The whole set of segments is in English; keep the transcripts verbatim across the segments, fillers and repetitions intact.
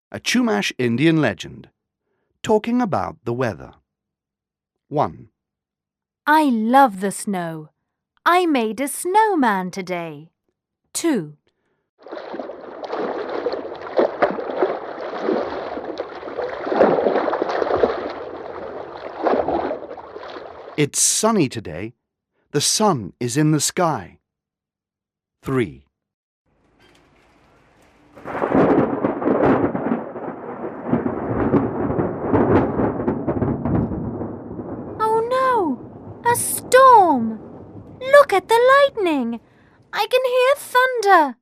A Chumash Indian legend, talking about the weather. one. I love the snow. I made a snowman today. two. It's sunny today. The sun is in the sky. three. Oh no! A storm! Look at the lightning! I can hear thunder.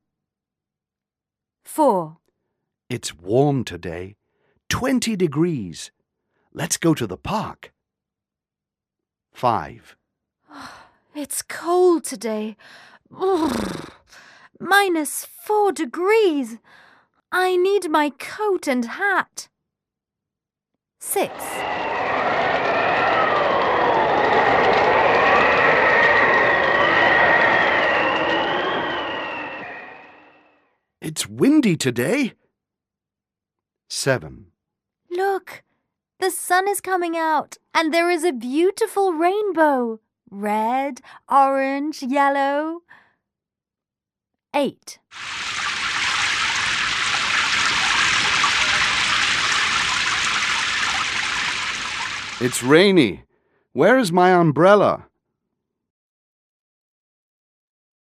four. It's warm today. Twenty degrees. Let's go to the park. five. It's cold today. Ugh. Minus four degrees. I need my coat and hat. six. It's windy today. seven. Look, the sun is coming out and there is a beautiful rainbow. Red, orange, yellow. eight. It's rainy. Where is my umbrella?